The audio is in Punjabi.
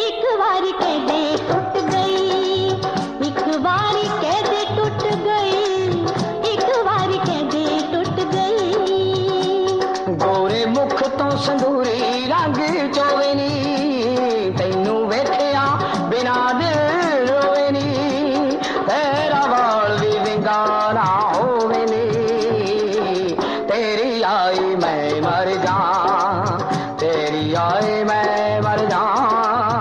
ਇੱਕ ਵਾਰੀ ਕਹਿੰਦੇ ਟੁੱਟ ਗਈ, ਇੱਕ ਵਾਰੀ ਕਹਿੰਦੇ ਟੁੱਟ ਗਈ, ਇੱਕ ਵਾਰੀ ਕਹਿੰਦੇ ਟੁੱਟ ਗਈ। ਗੋਰੇ ਮੁਖ ਤੋਂ ਸੰਦੂਰ